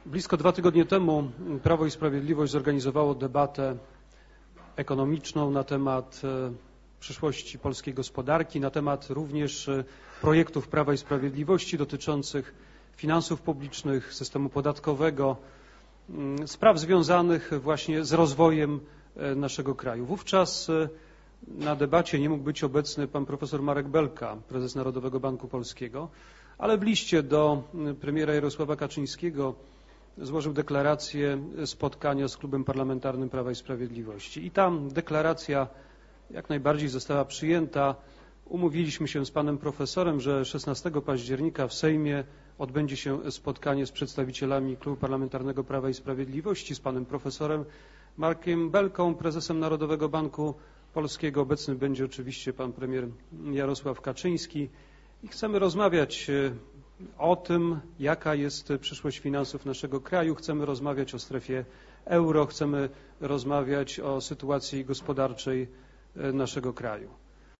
Blisko 2 tygodnie temu Prawo i Sprawiedliwość zorganizowało debatę ekonomiczną na temat przyszłości polskiej gospodarki, na temat również projektów Prawa i Sprawiedliwości dotyczących finansów publicznych, systemu podatkowego, spraw związanych właśnie z rozwojem naszego kraju. Wówczas na debacie nie mógł być obecny pan profesor Marek Belka, prezes Narodowego Banku Polskiego, ale w liście do premiera Jarosława Kaczyńskiego złożył deklarację spotkania z Klubem Parlamentarnym Prawa i Sprawiedliwości. I tam deklaracja jak najbardziej została przyjęta. Umówiliśmy się z panem profesorem, że 16 października w Sejmie odbędzie się spotkanie z przedstawicielami Klubu Parlamentarnego Prawa i Sprawiedliwości, z panem profesorem Markiem Belką, prezesem Narodowego Banku Polskiego. Obecny będzie oczywiście pan premier Jarosław Kaczyński i chcemy rozmawiać o tym, jaka jest przyszłość finansów naszego kraju. Chcemy rozmawiać o strefie euro, chcemy rozmawiać o sytuacji gospodarczej naszego kraju.